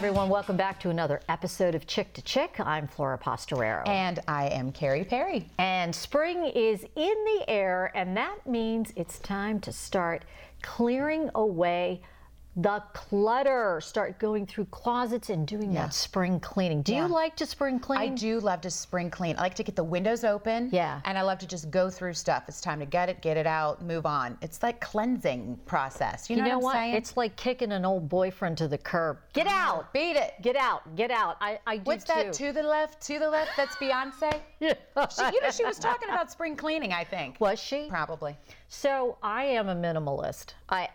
everyone. Welcome back to another episode of Chick to Chick. I'm Flora Pastorero. And I am Carrie Perry. And spring is in the air, and that means it's time to start clearing away the clutter. Start going through closets and doing that spring cleaning. Do you like to spring clean? I do love to spring clean. I like to get the windows open. Yeah. And I love to just go through stuff. It's time to get it out, move on. It's like cleansing process. You know what I'm saying? It's like kicking an old boyfriend to the curb. Get out. Beat it. Get out. Get out. I do What's too. that, to the left? That's Beyonce? Yeah. She was talking about spring cleaning, I think. Was she? Probably. So I am a minimalist.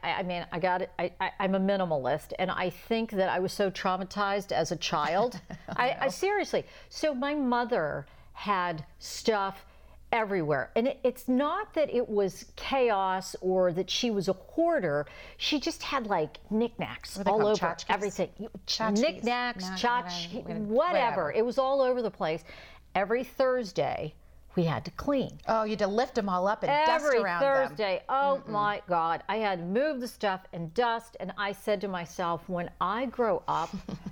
I'm a minimalist, and I think that I was so traumatized as a child. I seriously. So my mother had stuff everywhere, and it's not that it was chaos or that she was a hoarder. She just had like knickknacks all over tchotchkes? Everything. Knickknacks, tchotchkes, whatever. Whatever. It was all over the place. Every Thursday, we had to clean. Oh, you had to lift them all up and dust around Every them. Thursday, oh my God, I had to move the stuff and dust, and I said to myself, when I grow up,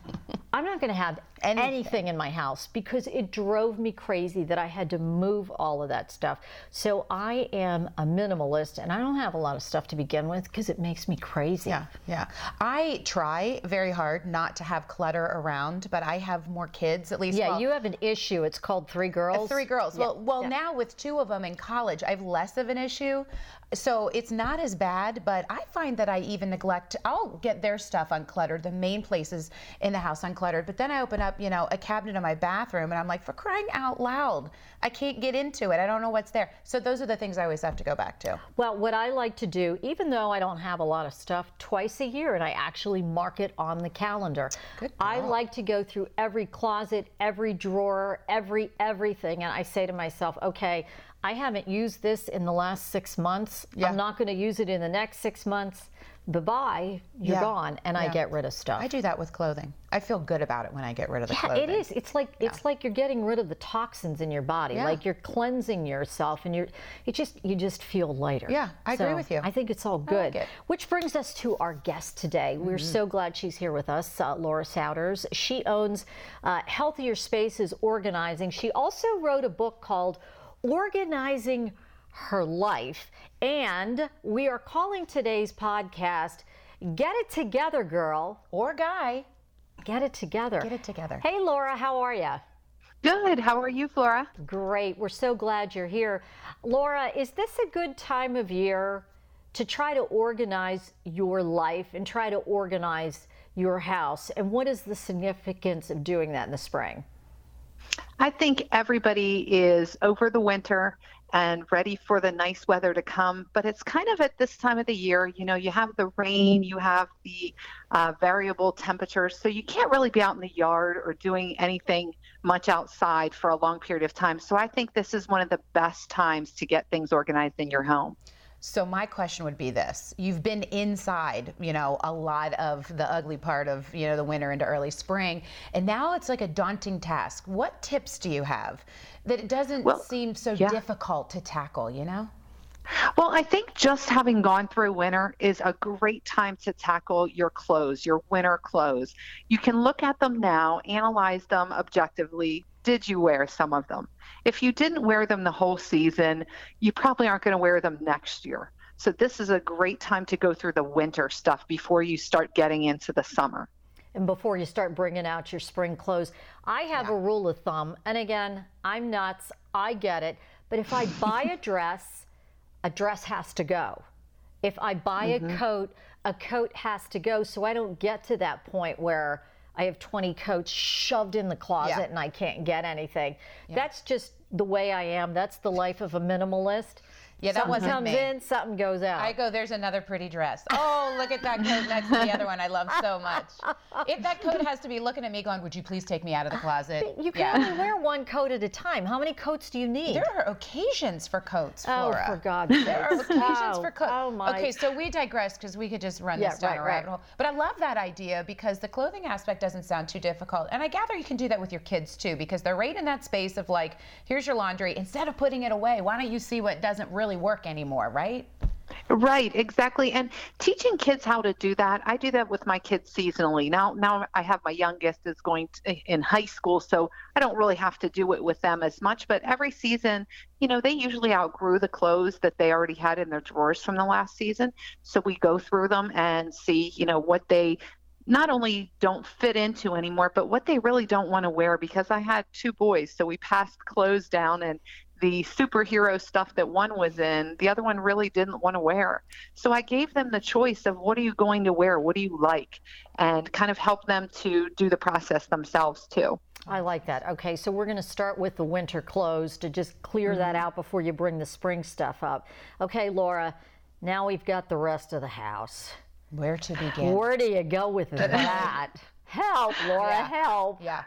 I'm not going to have anything in my house, because it drove me crazy that I had to move all of that stuff. So I am a minimalist, and I don't have a lot of stuff to begin with because it makes me crazy. Yeah. I try very hard not to have clutter around, but I have more kids, at least. Yeah, well, you have an issue. It's called 3 girls. 3 girls. Yeah. Well, now with 2 of them in college, I have less of an issue. So it's not as bad, but I find that I even neglect, I'll get their stuff uncluttered, the main places in the house uncluttered, but then I open up, a cabinet in my bathroom, and I'm like, for crying out loud, I can't get into it. I don't know what's there. So those are the things I always have to go back to. Well, what I like to do, even though I don't have a lot of stuff, twice a year, and I actually mark it on the calendar. Good I girl. like to go through every closet, every drawer, everything, and I say to myself, okay, I haven't used this in the last 6 months. Yeah. I'm not going to use it in the next 6 months. Bye-bye, you're gone, and I get rid of stuff. I do that with clothing. I feel good about it when I get rid of the Yeah, clothing. it is. It's like you're getting rid of the toxins in your body. Yeah. Like you're cleansing yourself, and you just feel lighter. Yeah, I agree with you. I think it's all good. like it. Which brings us to our guest today. We're so glad she's here with us, Laura Souders. She owns Healthier Spaces Organizing. She also wrote a book called Organizing Her Life, and we are calling today's podcast Get It Together, Girl. Or guy. Get it together. Get it together. Hey, Laura, how are you? Good. How are you, Flora? Great. We're so glad you're here. Laura, is this a good time of year to try to organize your life and try to organize your house? And what is the significance of doing that in the spring? I think everybody is over the winter and ready for the nice weather to come, but it's kind of at this time of the year, you have the rain, you have the variable temperatures, so you can't really be out in the yard or doing anything much outside for a long period of time. So I think this is one of the best times to get things organized in your home. So my question would be this. You've been inside, a lot of the ugly part of, the winter into early spring, and now it's like a daunting task. What tips do you have that it doesn't seem so difficult to tackle, Well, I think just having gone through winter is a great time to tackle your clothes, your winter clothes. You can look at them now, analyze them objectively. Did you wear some of them? If you didn't wear them the whole season, you probably aren't going to wear them next year. So this is a great time to go through the winter stuff before you start getting into the summer. And before you start bringing out your spring clothes, I have a rule of thumb. And again, I'm nuts. I get it. But if I buy a dress has to go. If I buy a coat has to go. So I don't get to that point where I have 20 coats shoved in the closet and I can't get anything. That's just the way I am. That's the life of a minimalist. Yeah, that something wasn't comes me. in, something goes out. I go, there's another pretty dress. Oh, look at that coat next to the other one I love so much. If that coat has to be looking at me going, would you please take me out of the closet? You can only wear one coat at a time. How many coats do you need? There are occasions for coats, Flora. Oh, for God's sake. There are occasions for coats. Oh, my. Okay, so we digress because we could just run this down a rabbit hole. But I love that idea because the clothing aspect doesn't sound too difficult. And I gather you can do that with your kids too, because they're right in that space of like, here's your laundry. Instead of putting it away, why don't you see what doesn't really work anymore, right? Right, exactly. And teaching kids how to do that, I do that with my kids seasonally. Now I have my youngest is going in high school, so I don't really have to do it with them as much. But every season, they usually outgrew the clothes that they already had in their drawers from the last season. So we go through them and see, what they not only don't fit into anymore, but what they really don't want to wear, because I had two boys. So we passed clothes down, and the superhero stuff that one was in, the other one really didn't want to wear. So I gave them the choice of, what are you going to wear? What do you like? And kind of help them to do the process themselves too. I like that. Okay, so we're going to start with the winter clothes to just clear that out before you bring the spring stuff up. Okay, Laura, now we've got the rest of the house. Where to begin? Where do you go with that? Help, Laura, help. Yeah.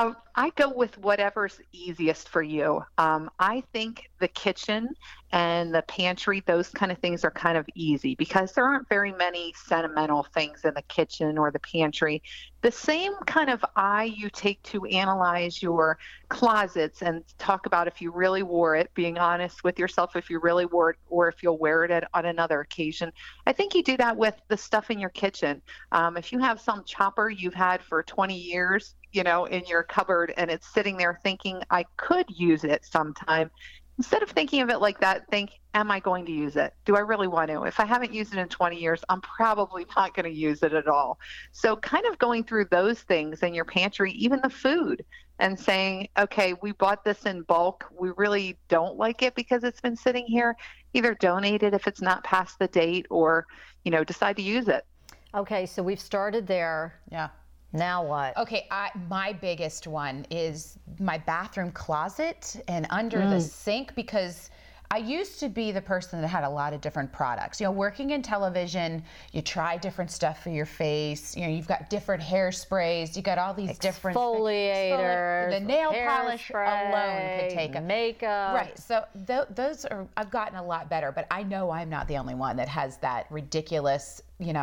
I go with whatever's easiest for you. I think the kitchen and the pantry, those kind of things are kind of easy because there aren't very many sentimental things in the kitchen or the pantry. The same kind of eye you take to analyze your closets and talk about if you really wore it, being honest with yourself if you really wore it or if you'll wear it on another occasion. I think you do that with the stuff in your kitchen. If you have some chopper you've had for 20 years, in your cupboard and it's sitting there thinking, I could use it sometime. Instead of thinking of it like that, think, am I going to use it? Do I really want to? If I haven't used it in 20 years, I'm probably not going to use it at all. So kind of going through those things in your pantry, even the food, and saying, okay, we bought this in bulk. We really don't like it because it's been sitting here. Either donate it if it's not past the date or, decide to use it. Okay, so we've started there. Yeah. Now what? Okay, my biggest one is my bathroom closet and under the sink, because I used to be the person that had a lot of different products. Working in television, you try different stuff for your face. You've got different hairsprays. You got all these different exfoliators, the nail polish alone could take makeup. Right. So those are, I've gotten a lot better, but I know I'm not the only one that has that ridiculous,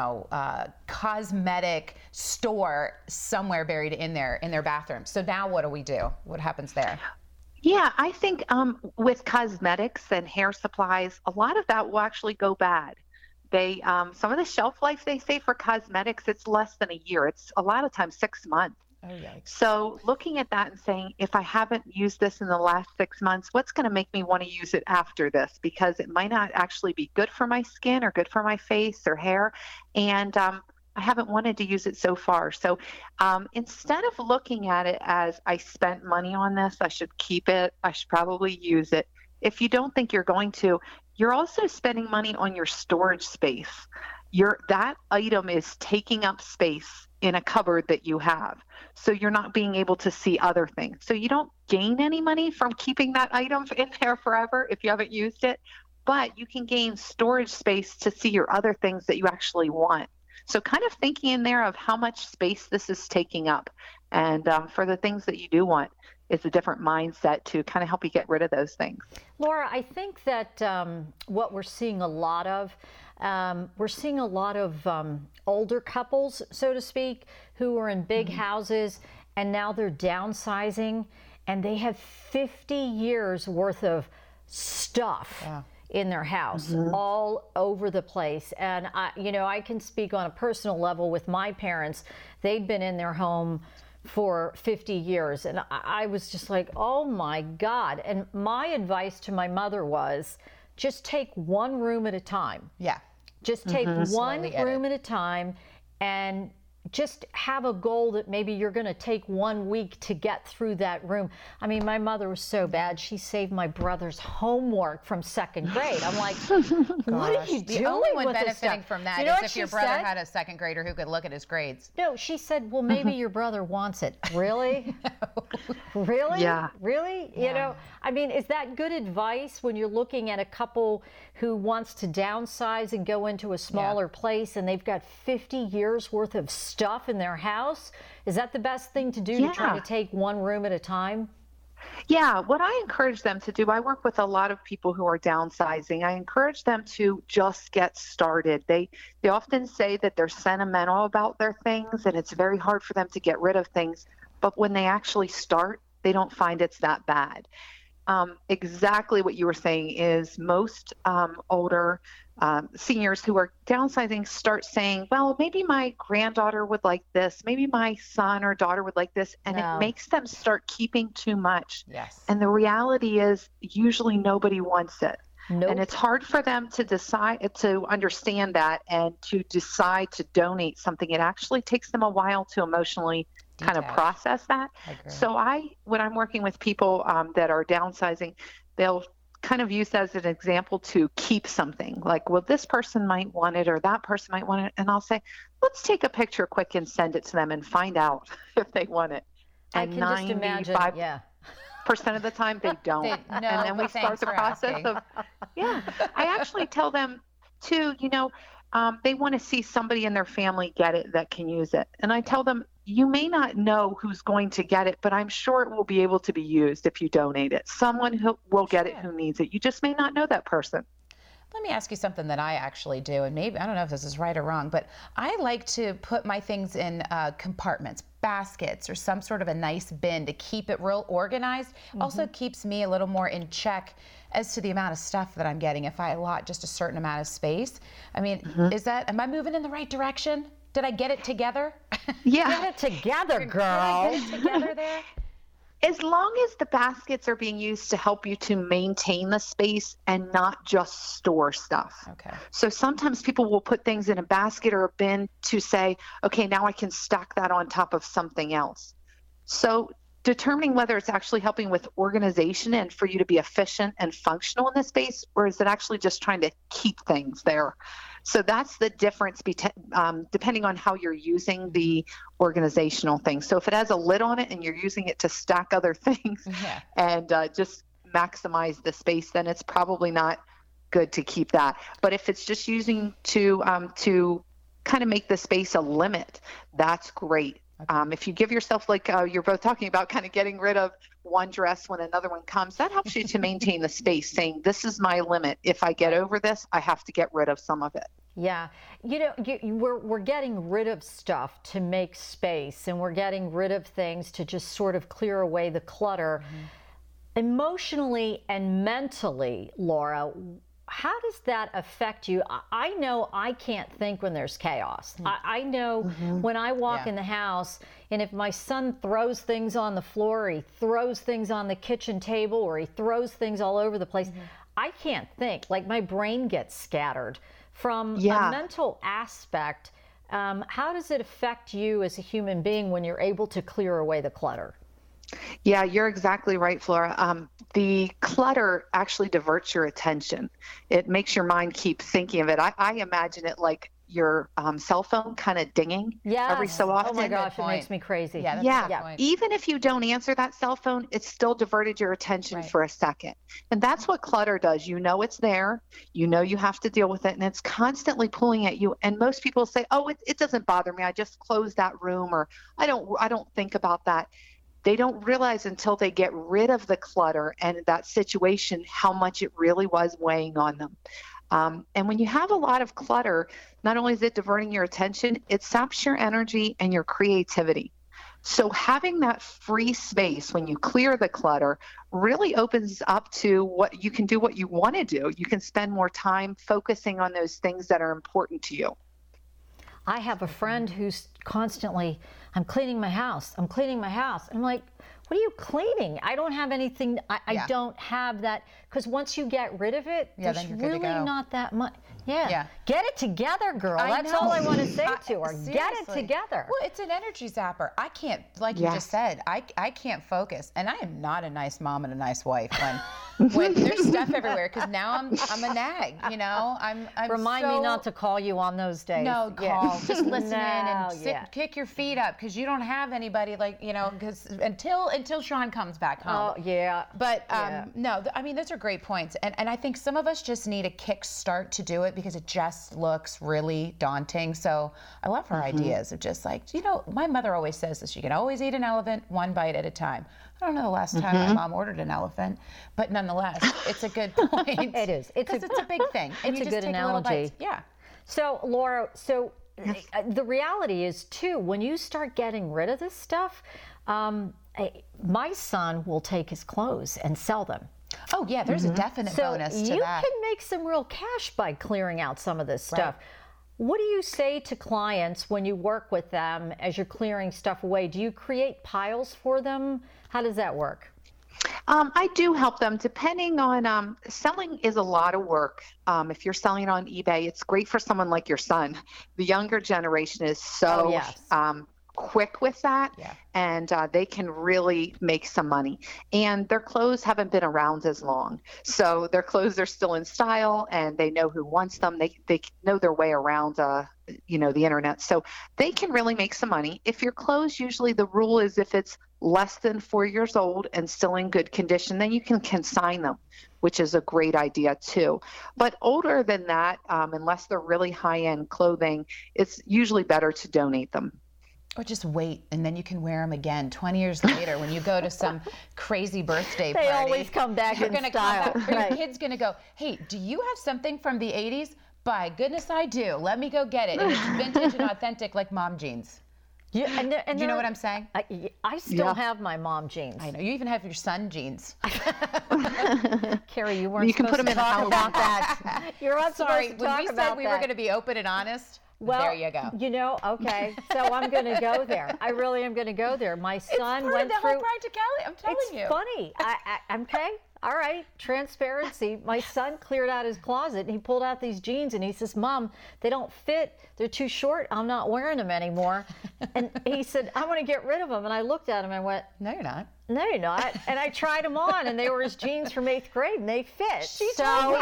cosmetic store somewhere buried in their bathroom. So now what do we do? What happens there? Yeah, I think with cosmetics and hair supplies, a lot of that will actually go bad. They some of the shelf life they say for cosmetics, it's less than a year. It's a lot of times 6 months. Oh, yikes. So looking at that and saying, if I haven't used this in the last 6 months, what's going to make me want to use it after this? Because it might not actually be good for my skin or good for my face or hair. And I haven't wanted to use it so far. So instead of looking at it as I spent money on this, I should keep it, I should probably use it. If you don't think you're going to, you're also spending money on your storage space. That item is taking up space in a cupboard that you have. So you're not being able to see other things. So you don't gain any money from keeping that item in there forever if you haven't used it, but you can gain storage space to see your other things that you actually want. So kind of thinking in there of how much space this is taking up. And for the things that you do want, it's a different mindset to kind of help you get rid of those things. Laura, I think that what we're seeing a lot of, older couples, so to speak, who are in big houses and now they're downsizing and they have 50 years worth of stuff. Yeah. In their house, all over the place. And I can speak on a personal level with my parents. They'd been in their home for 50 years. And I was just like, oh my God. And my advice to my mother was just take one room at a time. Yeah. Just take one room at a time and just have a goal that maybe you're going to take 1 week to get through that room. I mean, my mother was so bad. She saved my brother's homework from second grade. I'm like, what are you doing? The only one with benefiting from that is if your brother had a second grader who could look at his grades. No, she said, well, maybe your brother wants it. Really? Really? Yeah. Really? Yeah. I mean, is that good advice when you're looking at a couple who wants to downsize and go into a smaller place and they've got 50 years worth of stuff in their house? Is that the best thing to do to try to take one room at a time? Yeah, what I encourage them to do, I work with a lot of people who are downsizing. I encourage them to just get started. They often say that they're sentimental about their things and it's very hard for them to get rid of things. But when they actually start, they don't find it's that bad. Exactly what you were saying is most older seniors who are downsizing start saying, well, maybe my granddaughter would like this, maybe my son or daughter would like this, and it makes them start keeping too much. Yes. And the reality is usually nobody wants it. Nope. And it's hard for them to understand that and to decide to donate something. It actually takes them a while to emotionally kind of process that. So when I'm working with people that are downsizing, they'll kind of use that as an example to keep something. Like, well, this person might want it or that person might want it. And I'll say, let's take a picture quick and send it to them and find out if they want it. I can just imagine, yeah. % of the time they don't. And then we start the process of, I actually tell them too, they want to see somebody in their family get it that can use it. And I tell them, you may not know who's going to get it, but I'm sure it will be able to be used if you donate it. Someone who will get it who needs it. You just may not know that person. Let me ask you something that I actually do, and maybe, I don't know if this is right or wrong, but I like to put my things in compartments, baskets, or some sort of a nice bin to keep it real organized. Also keeps me a little more in check as to the amount of stuff that I'm getting if I allot just a certain amount of space. I mean, am I moving in the right direction? Did I get it together? Yeah. Get it together, girl. Did I get it together there? As long as the baskets are being used to help you to maintain the space and not just store stuff. Okay. So sometimes people will put things in a basket or a bin to say, okay, now I can stack that on top of something else. So determining whether it's actually helping with organization and for you to be efficient and functional in the space, or is it actually just trying to keep things there? So that's the difference depending on how you're using the organizational thing. So if it has a lid on it and you're using it to stack other things and just maximize the space, then it's probably not good to keep that. But if it's just using to kind of make the space a limit, that's great. If you give yourself, like you're both talking about, kind of getting rid of one dress when another one comes, that helps you to maintain the space, saying, this is my limit. If I get over this, I have to get rid of some of it. Yeah. We're getting rid of stuff to make space, and we're getting rid of things to just sort of clear away the clutter. Emotionally and mentally, Laura, how does that affect you? I know I can't think when there's chaos. I know when I walk in the house, and if my son throws things on the floor, or he throws things on the kitchen table, or he throws things all over the place, I can't think. Like, my brain gets scattered. From a mental aspect, how does it affect you as a human being when you're able to clear away the clutter? Yeah, you're exactly right, Flora. The clutter actually diverts your attention. It makes your mind keep thinking of it. I imagine it like your cell phone kind of dinging every so often. Oh my gosh, it makes me crazy. Yeah, that's a good point. Even if you don't answer that cell phone, it's still diverted your attention for a second. And that's what clutter does. You know it's there. You know you have to deal with it, and it's constantly pulling at you. And most people say, oh, it doesn't bother me. I just close that room, or I don't think about that. They don't realize until they get rid of the clutter and that situation how much it really was weighing on them. And when you have a lot of clutter, not only is it diverting your attention, it saps your energy and your creativity. So having that free space when you clear the clutter really opens up to what you can do, what you want to do. You can spend more time focusing on those things that are important to you. I have a friend who's constantly, I'm cleaning my house. I'm cleaning my house. And I'm like, what are you cleaning? I don't have anything. I don't have that. Because once you get rid of it, there's really not that much. Yeah. Get it together, girl. That's all I want to say to her. Seriously. Get it together. Well, it's an energy zapper. I can't, like you just said, I can't focus. And I am not a nice mom and a nice wife when there's stuff everywhere, because now I'm a nag, you know. I'm Remind me not to call you on those days. No, call. Just listen in and kick your feet up, because you don't have anybody, like, you know, because until Sean comes back home. Oh, yeah. But no, I mean, those are great points. And I think some of us just need a kick start to do it, because it just looks really daunting. So I love her ideas of just like, you know, my mother always says this, you can always eat an elephant one bite at a time. I don't know the last time my mom ordered an elephant, but nonetheless, it's a good point. It is. It's a big thing. And it's a good analogy. Yeah. So, Laura, the reality is, too, when you start getting rid of this stuff, my son will take his clothes and sell them. Oh yeah, there's a definite So bonus to you that. can make some real cash by clearing out some of this stuff. What do you say to clients when you work with them as you're clearing stuff away? Do you create piles for them? How does that work? I do help them depending on selling is a lot of work. If you're selling on eBay, it's great for someone like your son. The younger generation is so quick with that, and they can really make some money. And their clothes haven't been around as long, so their clothes are still in style, and they know who wants them. They know their way around the internet, so they can really make some money. If your clothes, usually the rule is if it's less than 4 years old and still in good condition, then you can consign them, which is a great idea too. But older than that, unless they're really high-end clothing, it's usually better to donate them. Or just wait, and then you can wear them again 20 years later when you go to some crazy birthday party. They always come back in style. Or your kid's going to go, hey, do you have something from the 80s? By goodness, I do. Let me go get it. And it's vintage and authentic like mom jeans. Yeah, and Do you know what I'm saying? I still have my mom jeans. I know. You even have your son jeans. Carrie, you weren't You can supposed put them to in talk a about that. You're not Sorry, supposed to when talk we about said we were going to be open and honest, Well, there you go. Okay, so I'm going to go there. I really am going to go there. My son it's went part of the through. whole practicality. I'm telling you. It's funny. I'm okay. All right, transparency. My son cleared out his closet and he pulled out these jeans and he says, Mom, they don't fit. They're too short. I'm not wearing them anymore. And he said, I want to get rid of them. And I looked at him and I went, No, you're not. No, you're not. And I tried them on and they were his jeans from 8th grade and they fit. She told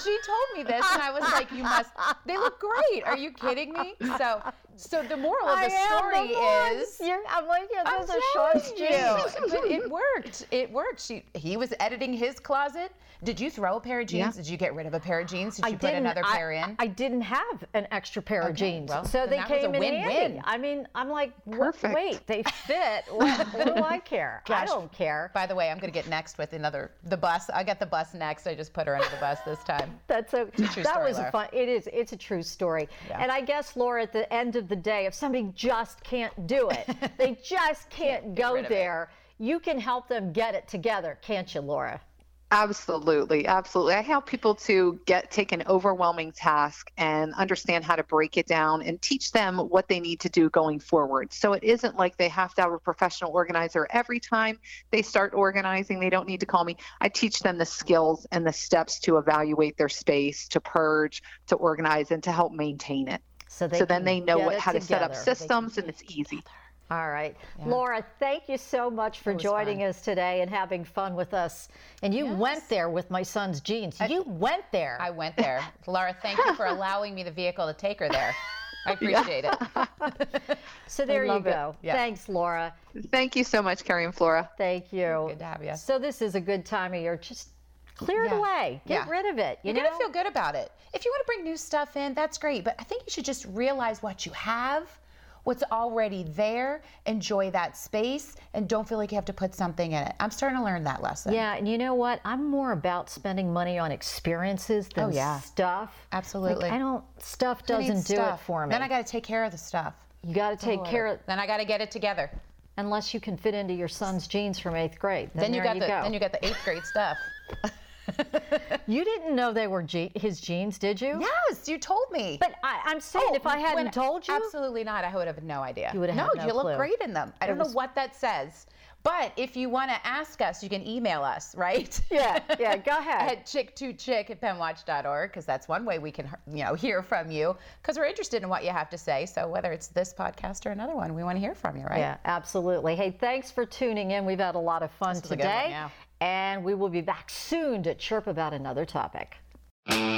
me this and I was like, they look great. Are you kidding me? So the moral of the story is, I'm like, those are Sean's jeans. But it worked. It worked. He was editing his closet. Did you throw a pair of jeans? Yeah. Did you get rid of a pair of jeans? Did you put another pair in? I didn't have an extra pair of jeans, well, so then they that was came a in win-win. handy. I mean, I'm like, Perfect. wait, they fit. What do I care? I don't care. By the way, I'm going to get next with the bus. I got the bus next. I just put her under the bus this time. That true was story, a Laura. fun. It's a true story. Yeah. And I guess, Laura, at the end of the day, if somebody just can't do it, they just can't go rid of it. there. You can help them get it together, can't you, Laura? Absolutely. I help people to take an overwhelming task and understand how to break it down and teach them what they need to do going forward. So it isn't like they have to have a professional organizer every time they start organizing. They don't need to call me. I teach them the skills and the steps to evaluate their space, to purge, to organize, and to help maintain it. So then they know how to set up together. systems, and it's easy. All right. Yeah. Laura, thank you so much for joining us today and having fun with us. And you went there with my son's jeans. You went there. I went there. Laura, thank you for allowing me the vehicle to take her there. I appreciate it. So there you go. Yeah. Thanks, Laura. Thank you so much, Carrie and Flora. Thank you. Good to have you. So this is a good time of year. Just clear it away. Get rid of it. You're going to feel good about it. If you want to bring new stuff in, that's great. But I think you should just realize what you have, what's already there, enjoy that space, and don't feel like you have to put something in it. I'm starting to learn that lesson. Yeah, and you know what? I'm more about spending money on experiences than stuff. Absolutely. Like, stuff doesn't do it for me. Then I got to take care of the stuff. You got to take care of. Then I got to get it together. Unless you can fit into your son's jeans from 8th grade. Then you got the 8th grade stuff. You didn't know they were his jeans, did you? Yes, you told me. But I'm saying, if I hadn't told you, absolutely not. I would have no idea. You would have had no you clue. look great in them. I don't know what that says. But if you want to ask us, you can email us, right? Yeah, go ahead. At chick2chick@penwatch.org, because that's one way we can, hear from you, because we're interested in what you have to say. So whether it's this podcast or another one, we want to hear from you, right? Yeah, absolutely. Hey, thanks for tuning in. We've had a lot of fun today. This was a good one, yeah. And we will be back soon to chirp about another topic.